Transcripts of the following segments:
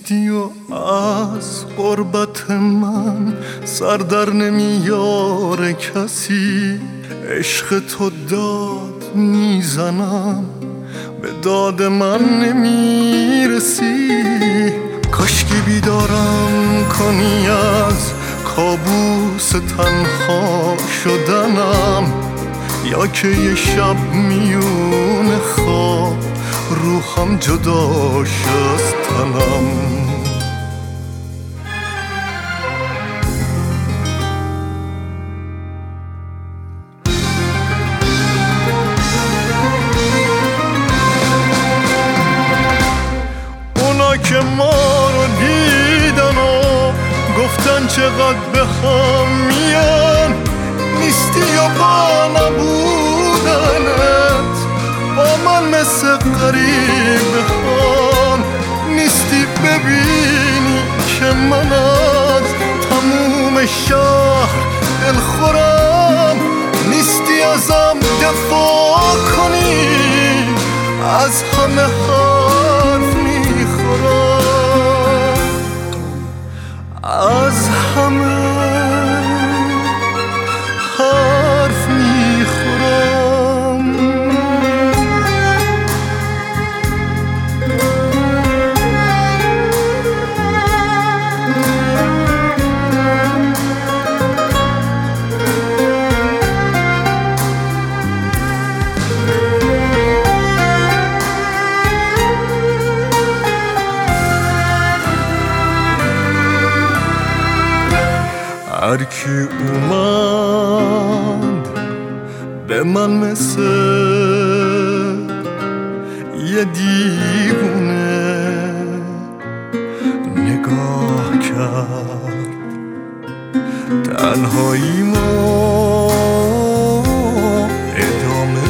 نیستی و از غربت من سر در نمیاره کسی. عشق تو داد میزنم به داد من نمیرسی. کاشکی بیدارم کنی از کابوس تنها شدنم، یا که یه شب میون خواب روحم جداش از تنم. اونا که ما رو دیدن و گفتن چقدر به هم میان، نیستی و با نبودنت با من مثل غریب خان. نیستی ببینی که من از تموم شهر دلخورم، نیستی ازم دفاع کنی، از همه حرف میخورم، از همه حرف میخورم. هر کی اومد به من مثل یه دیوونه نگاه کرد، تنهایی ما ادامه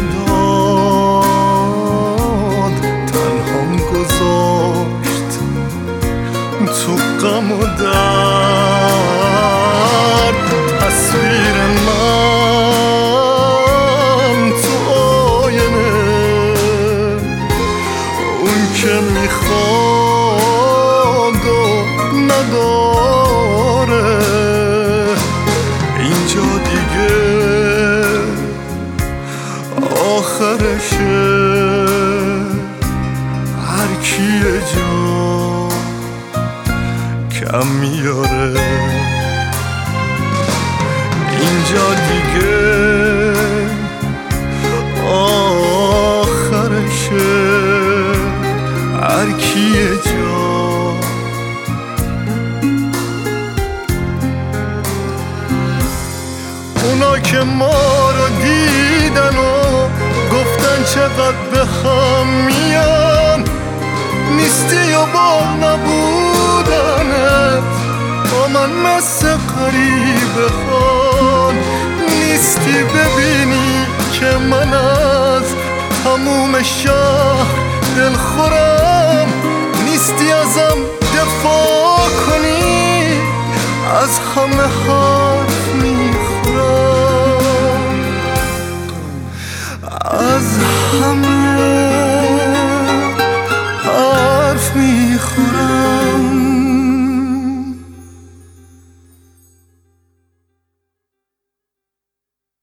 داد، تنهام گذاشت تو غم و درد. تصویر من تو آینه، اون که میخواد و نداره. اینجا دیگه آخرشه، هر کی یه جا کم میاره. اینجا دیگه آخرشه، هر کی یه جا. اونا که ما رو دیدن و گفتن چقدر به هم میان، نیستی و با نبودنت با من مثل غریب خان. نیستی ببینی که من از تموم شهر دلخورم، نیستی ازم دفاع کنی، از همه حرف میخورم، از همه حرف میخورم.